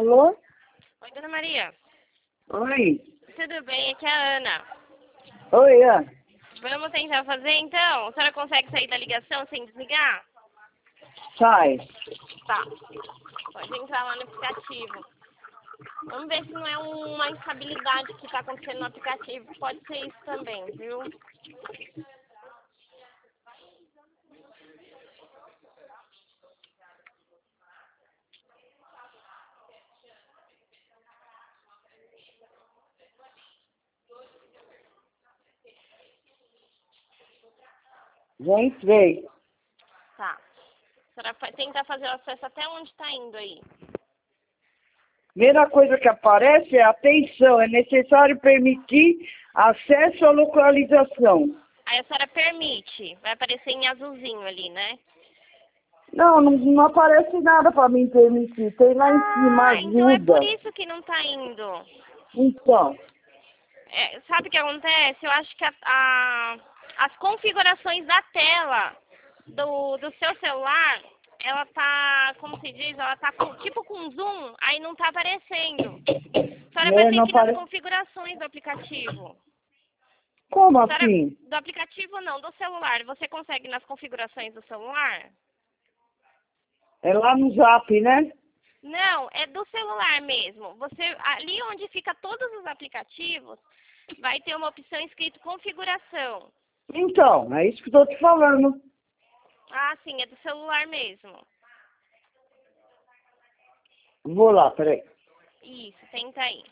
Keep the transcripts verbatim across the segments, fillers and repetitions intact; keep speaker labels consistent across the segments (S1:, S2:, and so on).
S1: Alô?
S2: Oi, Dona Maria.
S1: Oi.
S2: Tudo bem? Aqui é a Ana.
S1: Oi, Ana.
S2: Vamos tentar fazer então? A senhora consegue sair da ligação sem desligar?
S1: Sai.
S2: Tá. Pode entrar lá no aplicativo. Vamos ver se não é uma instabilidade que está acontecendo no aplicativo. Pode ser isso também, viu?
S1: Já entrei.
S2: Tá. A senhora fa- tenta fazer o acesso até onde está indo aí.
S1: Primeira coisa que aparece é atenção, é necessário permitir acesso à localização.
S2: Aí a senhora permite. Vai aparecer em azulzinho ali, né?
S1: Não, não, não aparece nada para mim permitir. Tem lá em cima
S2: Ah, então é por
S1: ajuda.
S2: isso que não está indo.
S1: Então,
S2: É, sabe o que acontece? Eu acho que a, a- as configurações da tela do, do seu celular, ela tá, como se diz, ela tá com, tipo com zoom, aí não tá aparecendo. A senhora vai
S1: né,
S2: ter
S1: não
S2: que ir nas
S1: aparece.
S2: configurações do aplicativo.
S1: Como
S2: A senhora,
S1: assim?
S2: do aplicativo não, do celular. Você consegue ir nas configurações do celular?
S1: É lá no Zap, né?
S2: Não, é do celular mesmo. Você, ali onde fica todos os aplicativos, vai ter uma opção escrito configuração.
S1: Então, é isso que eu tô te falando.
S2: Ah, sim, é do celular mesmo.
S1: Vou lá, peraí.
S2: Isso, tenta aí.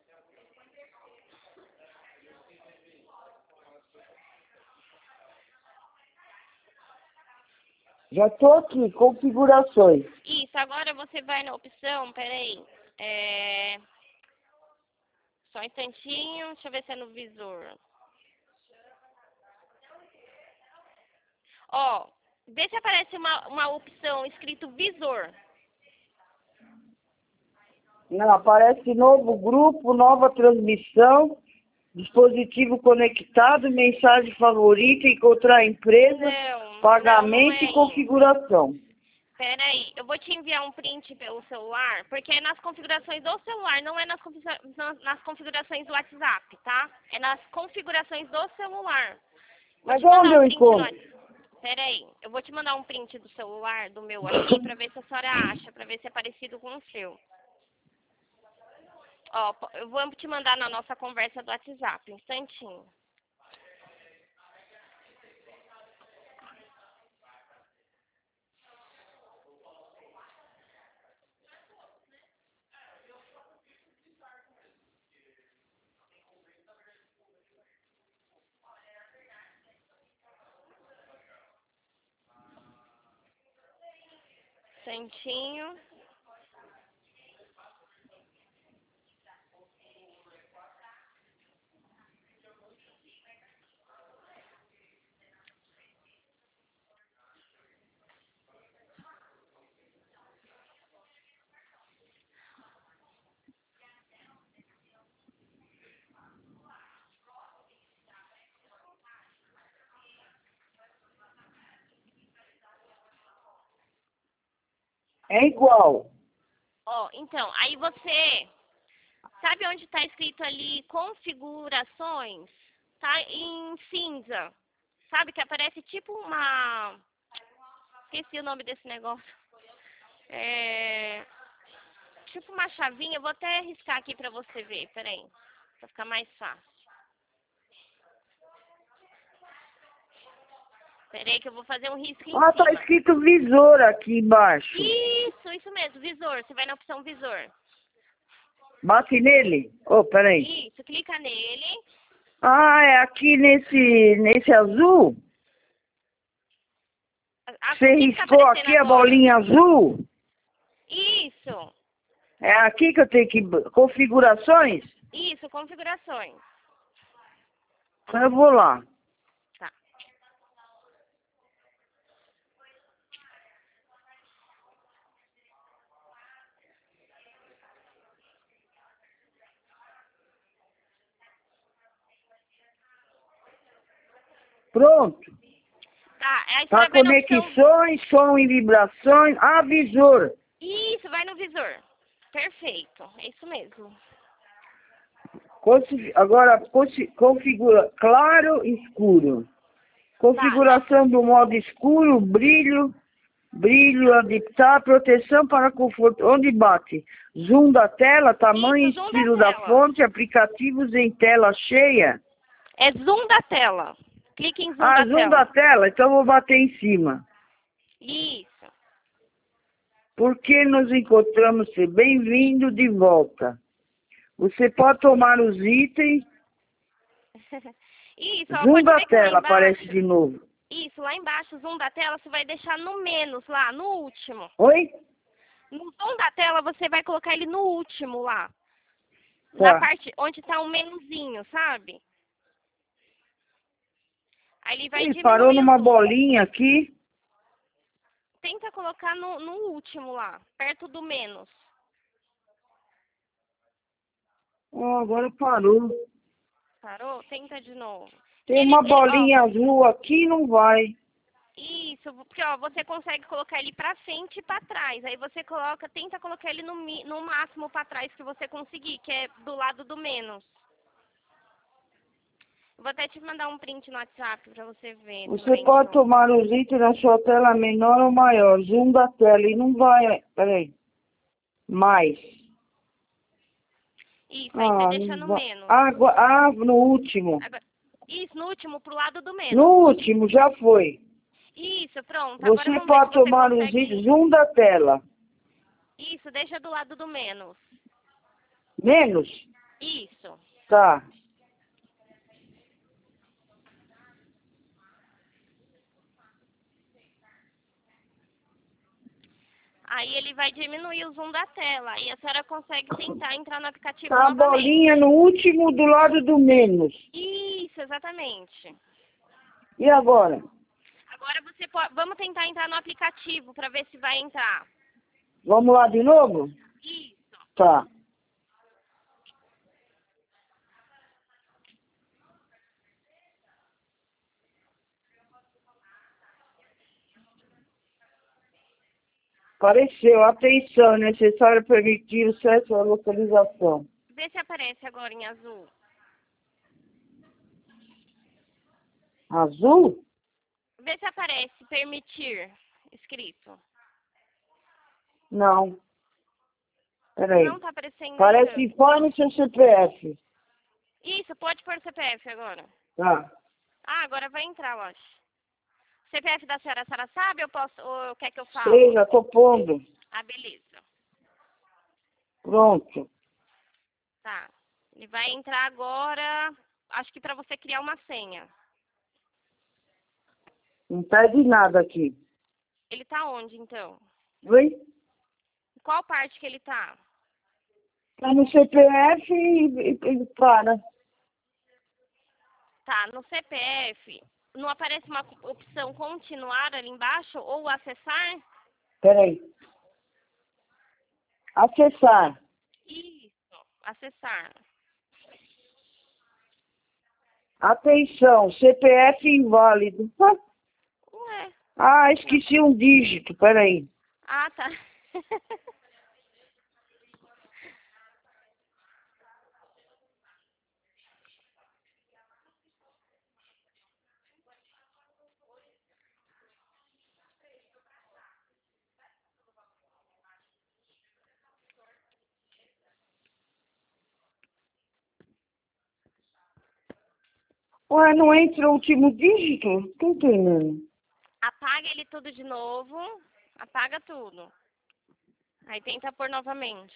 S1: Já tô aqui, configurações.
S2: Isso, agora você vai na opção, peraí. É... Só um instantinho, deixa eu ver se é no visor. Ó, vê se aparece uma, uma opção escrito visor.
S1: Não, aparece novo grupo, nova transmissão, dispositivo conectado, mensagem favorita, encontrar a empresa,
S2: Não, não, não
S1: pagamento
S2: é
S1: e
S2: isso.
S1: configuração.
S2: Peraí, eu vou te enviar um print pelo celular, porque é nas configurações do celular, não é nas, configura- nas nas configurações do WhatsApp, tá? É nas configurações do celular. Vou
S1: Mas
S2: te mandar
S1: onde
S2: um
S1: eu
S2: print no
S1: encontro?
S2: WhatsApp. Peraí, eu vou te mandar um print do celular, do meu aqui, pra ver se a senhora acha, pra ver se é parecido com o seu. Ó, po- eu vou te mandar na nossa conversa do WhatsApp, um instantinho. Instantinho.
S1: É igual.
S2: Ó, então, aí você, sabe onde tá escrito ali configurações? Tá em cinza. Sabe que aparece tipo uma... Esqueci o nome desse negócio. É... Tipo uma chavinha, eu vou até riscar aqui pra você ver, peraí. Pra ficar mais fácil. Peraí que eu vou fazer um risco em
S1: Ah, tá
S2: cima.
S1: escrito visor aqui embaixo.
S2: Isso, isso mesmo, visor. Você vai na opção visor.
S1: Bate nele? Oh, peraí.
S2: Isso, clica nele.
S1: Ah, é aqui nesse, nesse azul?
S2: A- a-
S1: Você
S2: o que que tá
S1: riscou
S2: aparecendo
S1: aqui a
S2: agora?
S1: bolinha azul?
S2: Isso,
S1: É aqui que eu tenho que... Configurações?
S2: isso, configurações.
S1: Então eu vou lá.
S2: Tá.
S1: Pronto.
S2: Tá, aí você
S1: Tá
S2: vai na opção...
S1: conexões, som e vibrações. Ah, visor.
S2: Isso, vai no visor. Perfeito, é isso mesmo.
S1: Consi- Agora, consi- configura claro e escuro. Configuração do modo escuro, brilho, brilho, adaptar, proteção para conforto. Onde bate? Zoom da tela, tamanho e
S2: Isso, zoom da
S1: estilo da
S2: tela.
S1: fonte, aplicativos em tela cheia.
S2: É zoom da tela. Clique em zoom
S1: Ah,
S2: da
S1: zoom
S2: tela.
S1: da tela, então vou bater em cima.
S2: Isso.
S1: Porque nos encontramos, bem-vindo de volta. Você pode tomar os itens.
S2: Isso, ó,
S1: Zoom
S2: pode
S1: da
S2: ver que lá
S1: tela aparece
S2: embaixo.
S1: de novo.
S2: Isso, lá embaixo, zoom da tela, você vai deixar no menos lá, no último.
S1: Oi?
S2: No zoom da tela, você vai colocar ele no último lá. Na
S1: Tá.
S2: parte onde tá o menuzinho, sabe? Aí ele vai
S1: Ele parou
S2: diminuir o
S1: numa
S2: zoom.
S1: bolinha aqui.
S2: Tenta colocar no, no último lá, perto do menos.
S1: Oh, agora parou.
S2: Parou? Tenta de novo. Que
S1: Tem
S2: ele,
S1: uma
S2: ele, ó,
S1: bolinha azul aqui e não vai.
S2: isso, porque ó, você consegue colocar ele pra frente e pra trás. Aí você coloca, tenta colocar ele no, mi- no máximo pra trás que você conseguir, que é do lado do menos. Vou até te mandar um print no WhatsApp pra você ver
S1: Você
S2: também de
S1: pode
S2: novo.
S1: tomar os itens na sua tela menor ou maior. Zoom da tela e não vai. Peraí. Mais.
S2: Isso, aí você
S1: Ah,
S2: deixa
S1: não
S2: no
S1: vai.
S2: menos.
S1: Água, ah, no último.
S2: Agora, isso, no último, pro lado do
S1: No
S2: menos.
S1: último, já foi.
S2: Isso, pronto. Agora
S1: Você
S2: vamos ver se
S1: pode
S2: você
S1: tomar os itens.
S2: consegue.
S1: Zoom da tela.
S2: Isso, deixa do lado do menos.
S1: Menos?
S2: Isso.
S1: Tá.
S2: Aí ele vai diminuir o zoom da tela. E a senhora consegue tentar entrar no aplicativo
S1: Tá a
S2: novamente.
S1: bolinha no último do lado do menos.
S2: Isso, exatamente.
S1: E agora?
S2: Agora você pode. Vamos tentar entrar no aplicativo para ver se vai entrar.
S1: Vamos lá de novo?
S2: Isso.
S1: Tá. Apareceu. Atenção, é necessário permitir o acesso à localização.
S2: Vê se aparece agora em azul.
S1: Azul?
S2: Vê se aparece permitir escrito.
S1: Não. Peraí.
S2: Não tá aparecendo
S1: Parece
S2: ainda.
S1: informe seu C P F.
S2: Isso, pode pôr C P F agora.
S1: Tá.
S2: Ah, agora vai entrar, eu acho. C P F da senhora, a senhora sabe ou, posso, ou quer que eu fale?
S1: Sei, já tô pondo.
S2: Ah, beleza.
S1: Pronto.
S2: Tá. Ele vai entrar agora, acho que para você criar uma senha.
S1: Não pede nada aqui.
S2: Ele tá onde, então?
S1: Oi?
S2: Qual parte que ele tá?
S1: Tá no C P F e, e, e para.
S2: Tá, no C P F, não aparece uma opção continuar ali embaixo ou acessar?
S1: Peraí. Acessar.
S2: Isso, acessar.
S1: Atenção, C P F inválido.
S2: Ué,
S1: Ah, esqueci um dígito, peraí.
S2: ah, tá.
S1: Ué, não entra o último dígito? Tô entendendo.
S2: Apaga ele tudo de novo, apaga tudo. Aí tenta pôr novamente.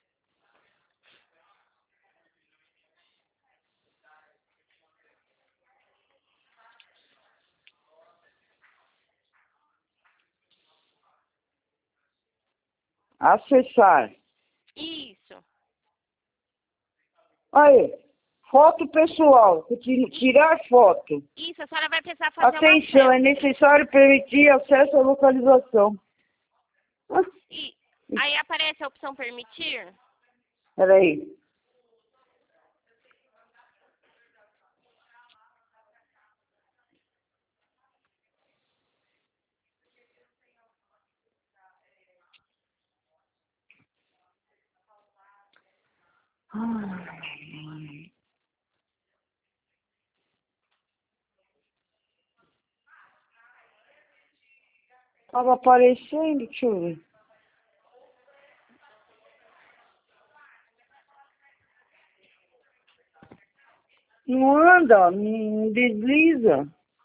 S1: Acessar.
S2: Isso.
S1: Aí, foto pessoal. Ti- Tirar foto.
S2: Isso, a senhora vai precisar fazer
S1: Atenção,
S2: uma
S1: é
S2: selfie.
S1: necessário permitir acesso à localização. Ah,
S2: E aí aparece a opção permitir.
S1: peraí. Tava aparecendo, deixa eu ver. Não anda, não desliza.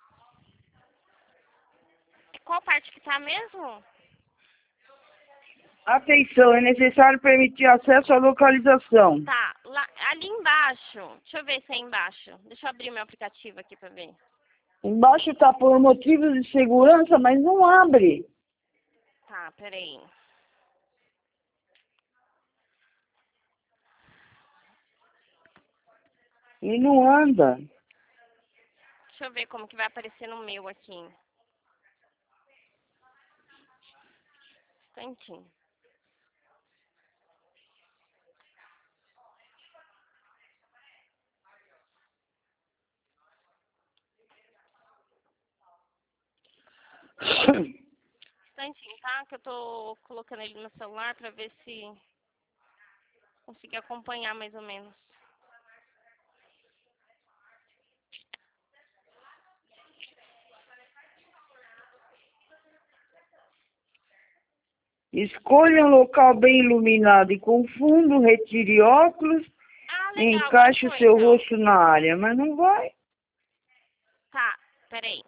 S2: Qual parte que tá mesmo?
S1: Atenção, é necessário permitir acesso à localização.
S2: Tá, lá, ali embaixo. Deixa eu ver se é embaixo. Deixa eu abrir o meu aplicativo aqui pra ver.
S1: Embaixo tá por motivos de segurança, mas não abre.
S2: Tá, peraí.
S1: E não anda.
S2: Deixa eu ver como que vai aparecer no meu aqui. Instantinho. Instantinho, tá? Que eu tô colocando ele no celular pra ver se conseguir acompanhar mais ou menos.
S1: Escolha um local bem iluminado e com fundo, retire óculos
S2: Ah,
S1: e
S2: legal,
S1: encaixe o
S2: baixou
S1: seu
S2: então.
S1: rosto na área, mas não vai.
S2: Tá, peraí.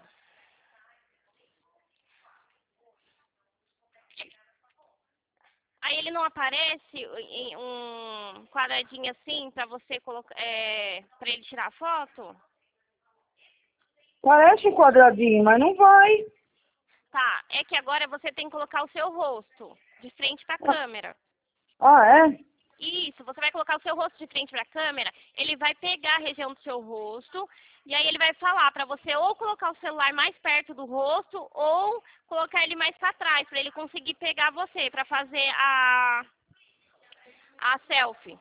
S2: Aí ele não aparece em um quadradinho assim pra você colocar, é, pra ele tirar foto?
S1: Parece um quadradinho, mas não vai.
S2: Tá, é que agora você tem que colocar o seu rosto de frente pra câmera.
S1: Ah, é?
S2: Isso, você vai colocar o seu rosto de frente para a câmera, ele vai pegar a região do seu rosto, e aí ele vai falar para você ou colocar o celular mais perto do rosto, ou colocar ele mais para trás, para ele conseguir pegar você, para fazer a, a selfie.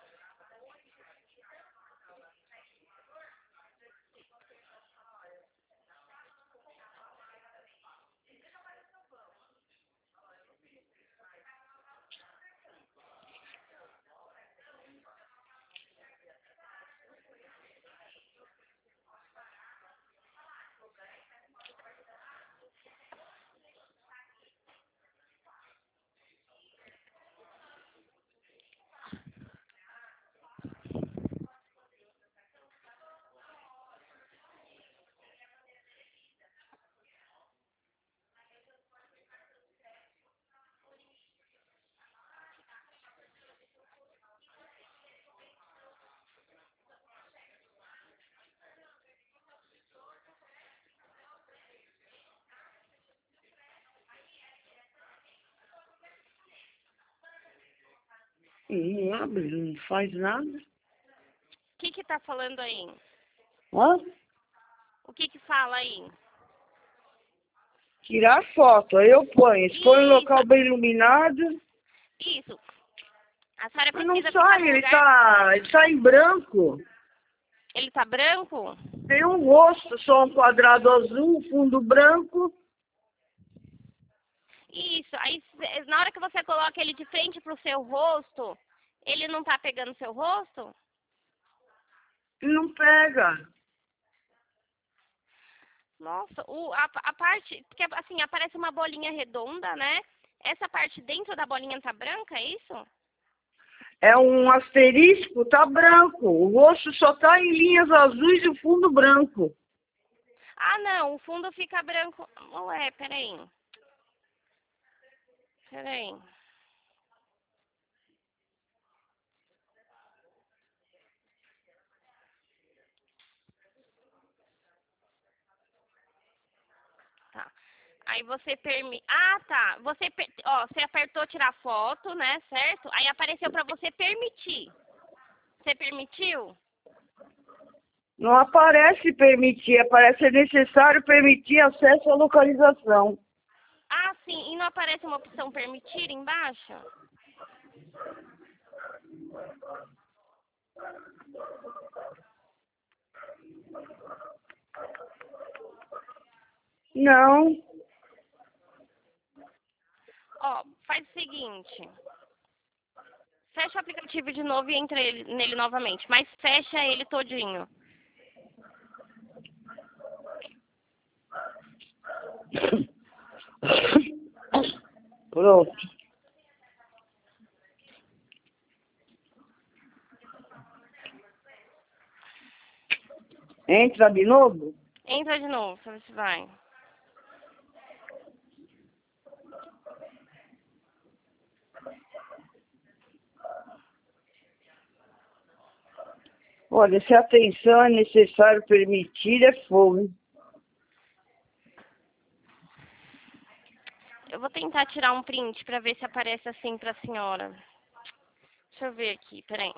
S1: Não abre, não faz nada.
S2: O que que tá falando aí?
S1: Hã?
S2: O que que fala aí?
S1: Tirar foto, aí eu ponho. Escolha um local
S2: Isso,
S1: bem iluminado.
S2: isso. A senhora
S1: Mas não
S2: precisa ficar
S1: sai,
S2: no
S1: ele
S2: lugar...
S1: tá, ele tá em branco.
S2: Ele tá branco?
S1: Tem um rosto, só um quadrado azul, fundo branco.
S2: Isso, aí cê- na hora que você coloca ele de frente pro seu rosto, ele não tá pegando seu rosto?
S1: E não pega.
S2: Nossa, o, a, a parte, porque assim, aparece uma bolinha redonda, né? Essa parte dentro da bolinha tá branca, é isso?
S1: É um asterisco, tá branco. O rosto só tá em linhas azuis e o fundo branco.
S2: Ah, não, o fundo fica branco. Ué, peraí. Peraí. Tá. Aí você permite. Ah, tá. Você, per- ó, você apertou tirar foto, né? Certo? Aí apareceu pra você permitir. Você permitiu?
S1: Não aparece permitir, aparece é necessário permitir acesso à localização.
S2: Ah, sim. E não aparece uma opção permitir embaixo?
S1: Não.
S2: Ó, faz o seguinte. Fecha o aplicativo de novo e entra ele, nele novamente. Mas fecha ele todinho.
S1: Pronto. Entra de novo?
S2: Entra de novo, pra ver se vai.
S1: Olha, se a atenção é necessário permitir, é fogo.
S2: Eu vou tentar tirar um print pra ver se aparece assim pra senhora. Deixa eu ver aqui, peraí.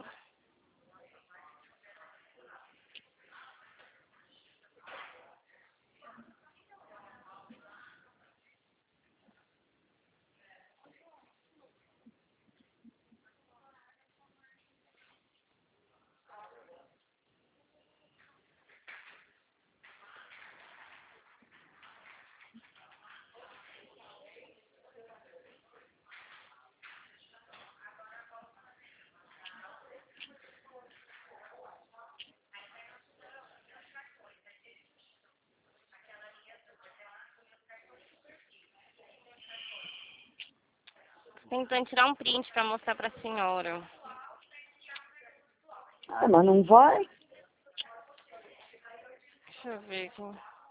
S2: Tentando tirar um print pra mostrar pra senhora.
S1: Ah, mas não vai?
S2: Deixa eu ver aqui.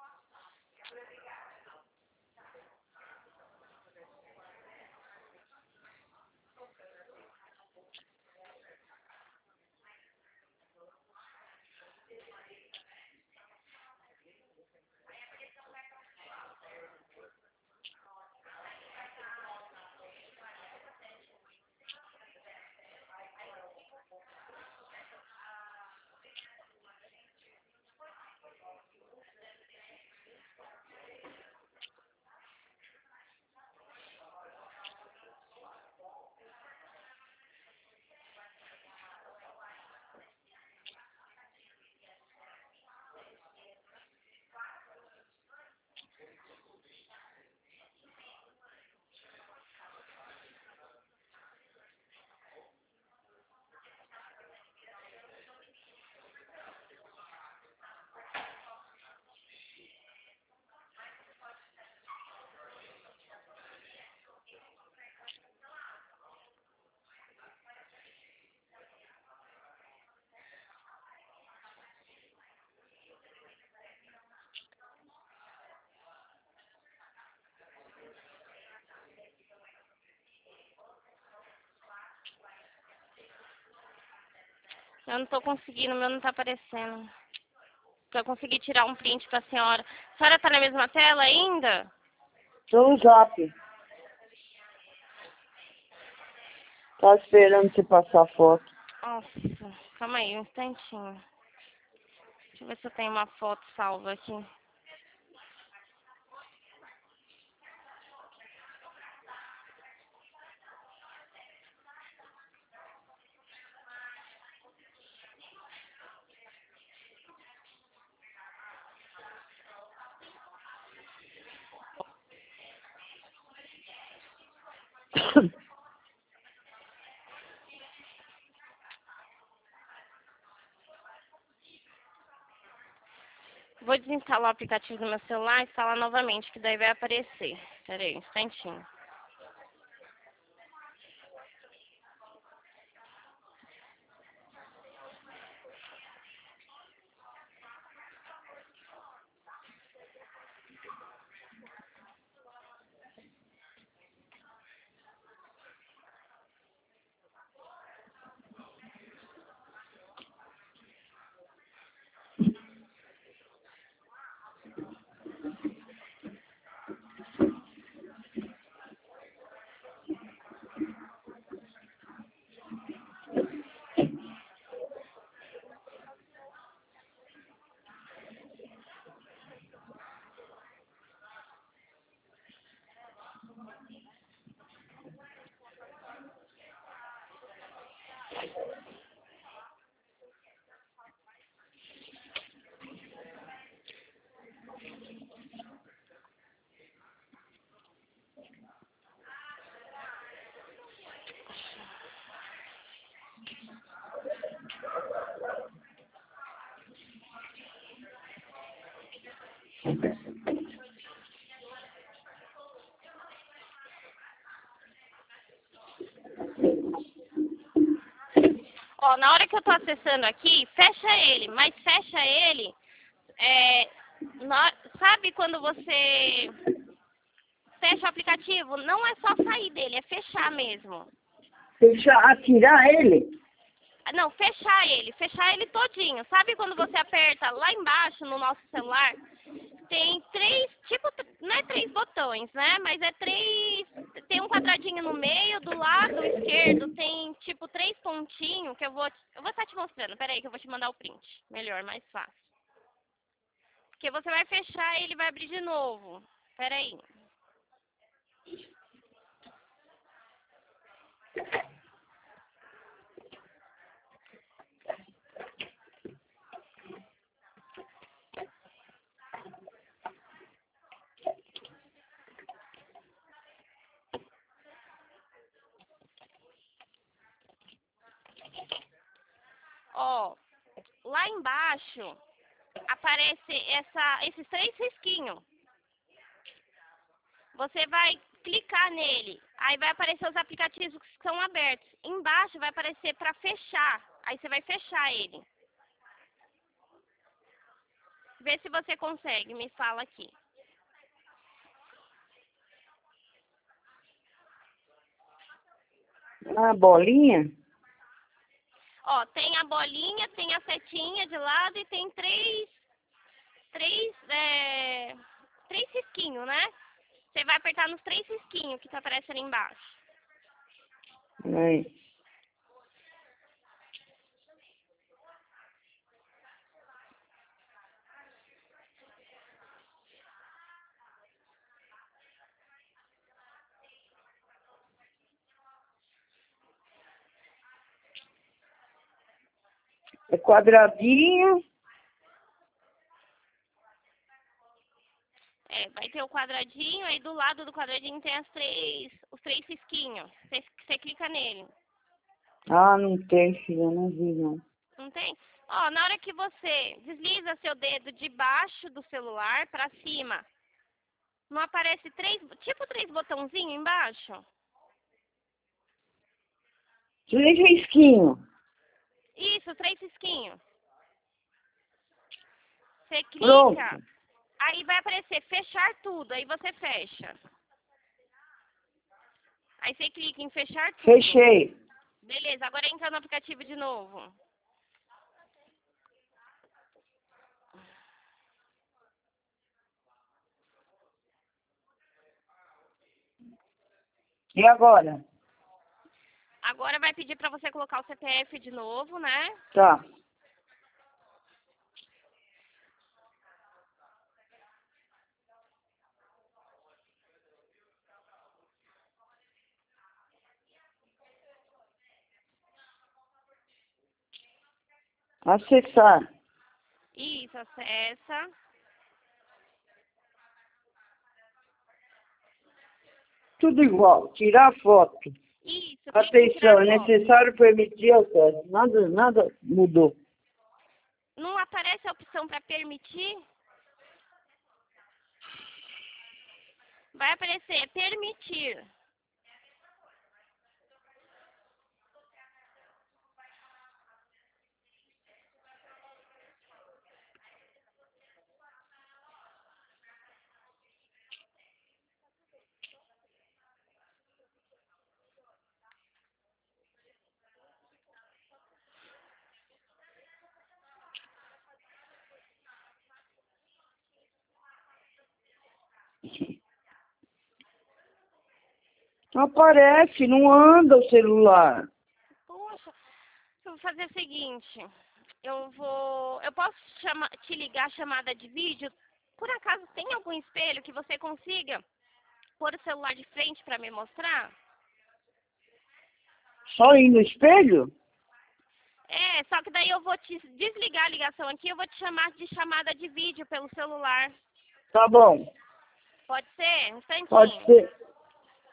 S2: Eu não tô conseguindo, o meu não tá aparecendo. Pra eu conseguir tirar um print pra senhora. A senhora tá na mesma tela ainda?
S1: Tô no zap. Tá esperando você passar a foto.
S2: Nossa, calma aí, um instantinho. Deixa eu ver se eu tenho uma foto salva aqui. Vou desinstalar o aplicativo do meu celular e instalar novamente, que daí vai aparecer. Pera aí, um instantinho. na hora que eu tô acessando aqui, fecha ele, mas fecha ele, é, na- sabe quando você fecha o aplicativo? Não é só sair dele, é fechar mesmo.
S1: Fechar, atirar ele?
S2: Não, fechar ele, fechar ele todinho. Sabe quando você aperta lá embaixo no nosso celular? Tem três, tipo, não é três botões, né? Mas é três, tem um quadradinho no meio, do lado esquerdo tem tipo três pontinhos que eu vou, eu vou estar te mostrando. Pera aí que eu vou te mandar o print. Melhor, mais fácil. Porque você vai fechar e ele vai abrir de novo. Pera aí. Ó, lá embaixo aparece essa, esses três risquinhos. Você vai clicar nele, aí vai aparecer os aplicativos que são abertos. Embaixo vai aparecer para fechar, aí você vai fechar ele. Vê se você consegue, me fala aqui.
S1: A bolinha?
S2: Ó, tem a bolinha, tem a setinha de lado e tem três, três, é, três risquinhos, né? Você vai apertar nos três risquinhos que tá aparecendo ali embaixo.
S1: Aí. É quadradinho.
S2: É, vai ter o quadradinho, aí do lado do quadradinho tem as três, os três risquinhos. Você, você clica nele.
S1: Ah, não tem, filha, não vi não.
S2: Não tem? Ó, na hora que você desliza seu dedo de baixo do celular pra cima, não aparece três, tipo três botãozinhos embaixo?
S1: Três risquinhos.
S2: Isso, três risquinhos. Você clica,
S1: Pronto.
S2: aí vai aparecer fechar tudo, aí você fecha. Aí você clica em fechar tudo.
S1: Fechei.
S2: Beleza, agora entra no aplicativo de novo.
S1: E agora?
S2: Agora vai pedir pra você colocar o C P F de novo, né?
S1: Tá. Acessar.
S2: Isso, acessa.
S1: Tudo igual. Tirar foto.
S2: Isso, clica em
S1: Atenção,
S2: tirar
S1: é
S2: foto.
S1: necessário permitir acesso. Nada, nada mudou.
S2: Não aparece a opção para permitir? Vai aparecer permitir.
S1: Não aparece, não anda o celular.
S2: Poxa, eu vou fazer o seguinte. Eu vou... Eu posso chama, te ligar chamada de vídeo? Por acaso tem algum espelho que você consiga pôr o celular de frente para me mostrar?
S1: Só ir no espelho?
S2: É, só que daí eu vou te desligar a ligação aqui, eu vou te chamar de chamada de vídeo pelo celular.
S1: Tá bom.
S2: Pode ser? Um instantinho.
S1: Pode ser.